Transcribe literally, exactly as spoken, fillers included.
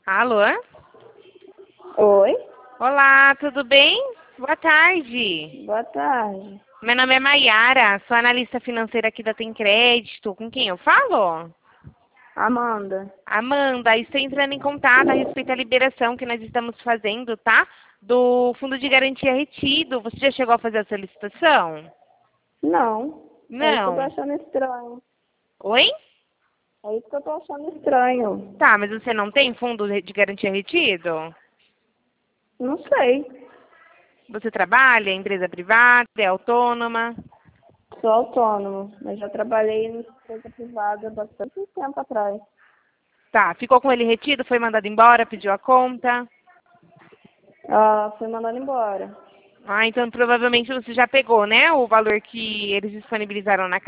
Alô? Oi, Olá, tudo bem? Boa tarde. boa tarde. Meu nome é Maiara, sou analista financeira aqui da Tem Crédito. Com quem eu falo? Amanda. Amanda, estou entrando em contato a respeito da liberação que nós estamos fazendo, tá? Do Fundo de Garantia Retido. Você já chegou a fazer a solicitação? Não, é isso que eu tô Não. achando estranho. Oi? É isso que eu tô achando estranho. Tá, mas você não tem fundo de garantia retido? Não sei. Você trabalha em empresa privada, é autônoma? Sou autônomo, mas já trabalhei em empresa privada há bastante tempo atrás. Tá, ficou com ele retido, foi mandado embora, pediu a conta? Ah, fui mandado embora. Ah, então provavelmente você já pegou, né? O valor que eles disponibilizaram na